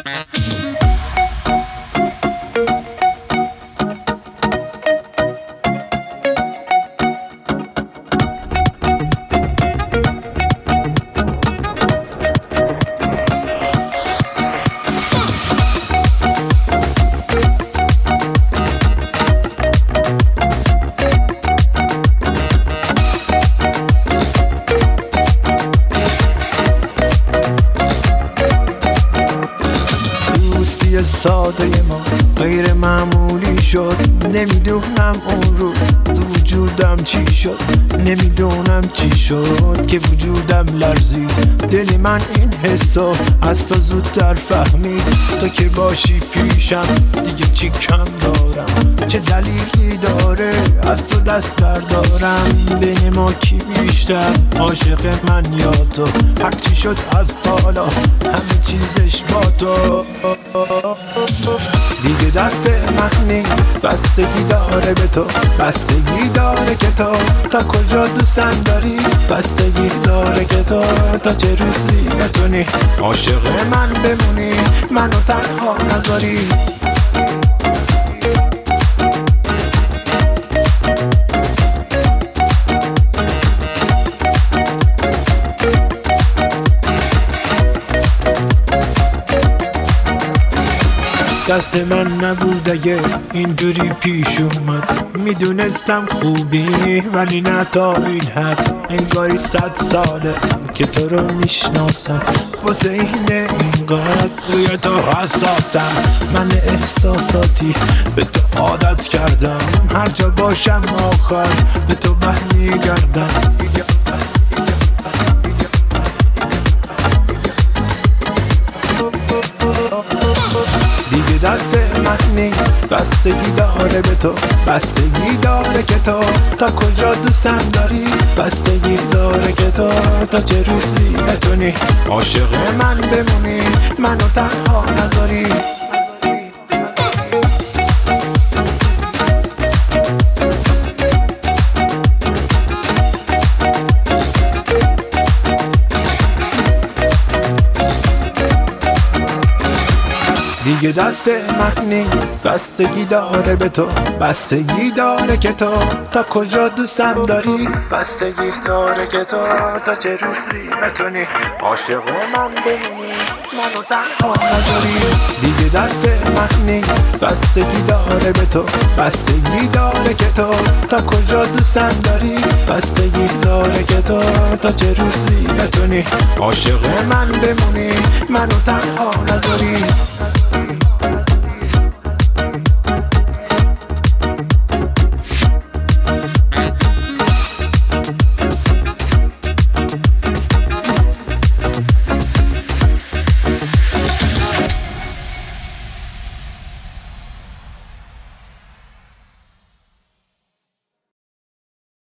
ساده ما غیر معمولی شد. نمیدونم اون روز تو وجودم چی شد، نمیدونم چی شد که وجودم لرزید. دل من این حسو از تو زودتر فهمید. تو که باشی پیشم دیگه چی کم دارم، چه دلیلی داره از تو دست بردارم. بین ما کی بیشتر عاشق من یا تو؟ هرچی شد از حالا همه چیزش با تو. دیگه دست من نیست، بستگی داره به تو، بستگی داره که تو تا کجا دوستم داری، بستگی داره که تو تا چه روزی بتونی عاشق من بمونی، منو تنها نذاری. دست من نبود اگه اینجوری پیش اومد. میدونستم خوبی ولی نه تا این حد. انگاری 100 ساله که تو رو میشناسم، واسه اینه اینقدر روی تو حساسم. من احساساتی به تو عادت کردم، هر جا باشم آخر به تو برمیگردم. دیگه دست من نیست، بستگی داره به تو، بستگی داره که تو تا کجا دوستم داری، بستگی داره که تو تا چه روزی بتونی عاشق من بمونی، منو تنها نذاری. دیگه دست من نیست، بستگی داره به تو، بستگی داره که تو تا کجا دوستم داری، بستگی داره که تو تا چه روزی بتونی عاشق من بمونی، منو تنها نذاری. دیگه دست من نیست، بستگی داره به تو، بستگی داره که تو تا کجا دوستم داری، بستگی داره که تو تا چه روزی بتونی عاشق من بمونی، منو تنها نذاری.